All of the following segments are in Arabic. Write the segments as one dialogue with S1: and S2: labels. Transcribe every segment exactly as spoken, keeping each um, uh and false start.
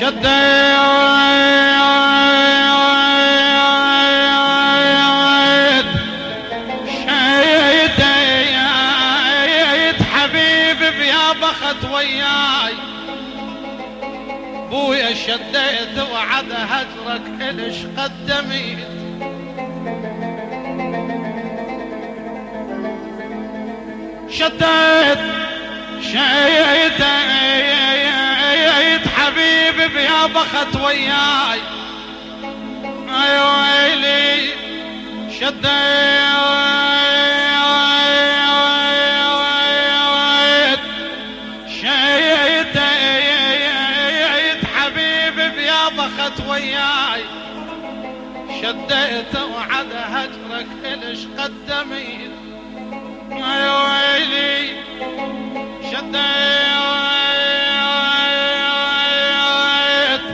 S1: شديت شديت حبيبي بيا بخت وياي بويا شديت وعد هجرك إلش قدميت شديت شديت حبيبي بيا بخت وياي اي ويلي شديت شديت حبيبي بيا بخت وياي شديت وعد هجرك إلش قدميت اي ويلي شديت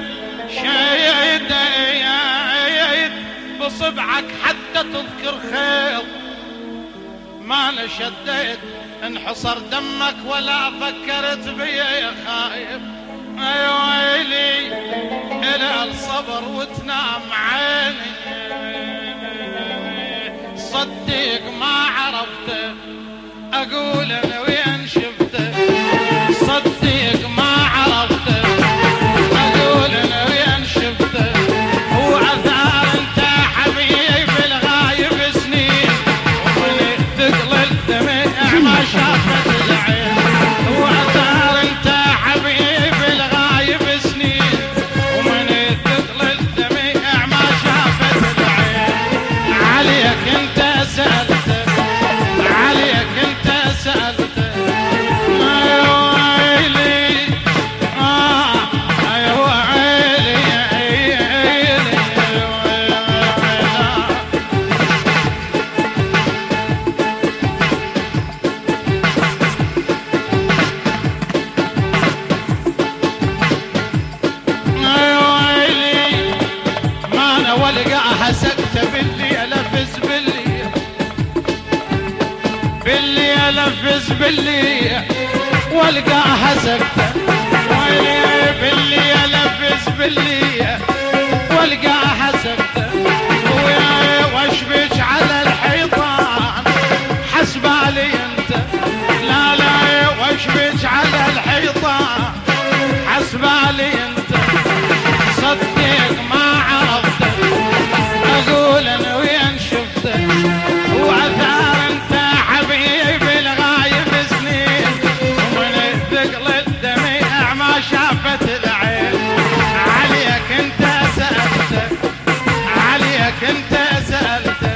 S1: شديت بصبعك حتى تذكر خير ما انا شديت انحصر دمك ولا فكرت بي يا خايب اي ويلي الى الصبر وتنام عيني صدق ما عرفته اقول انا وين شفته صدق ما عرفته اقول انا وين شفته هو عذار انت حبيبي الغايب سنين ومن ثقل الدمع ما شافت العين هو عذار انت حبيبي الغايب سنين ومن ثقل الدمع ما شافت العين عليك انت سألته عليك انت سألته اي ويلي اه اي ويلي اي ويلي ما انا والقاها سكتة باللي الفز باللي باللي الفز باللي والقاها سكتة ويلي باللي الفز باللي والقاها سكتة واشبك على الحيطان حسبالي انت لا لا واشبك على الحيطان حسبالي انت صدق ما عرفته اقول انا وين شفته وعذار انت حبيبي الغايب سنين ومن ثقل الدمع ما شافت العين عليك انت سألته عليك انت سألته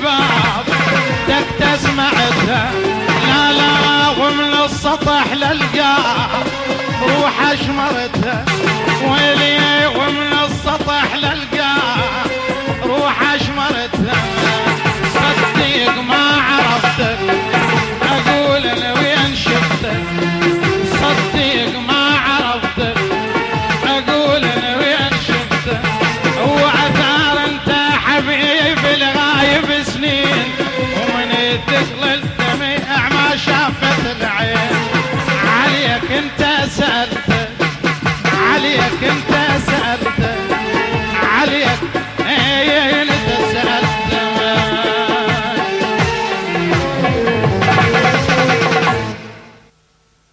S1: الباب دقت سمعتها، لا لا ومن السطح للقاع روح اشمرتها، ويلي ومن السطح للقاع روح اشمرتها. صدق ما عرفتك اقول انا وين شفتك، صدق ما عرفتك اقول انا وين شفتك. وعثار انت حبيبي الغايب سنين، ومن تقل الدمع ما شافت العين، عليك انت سأل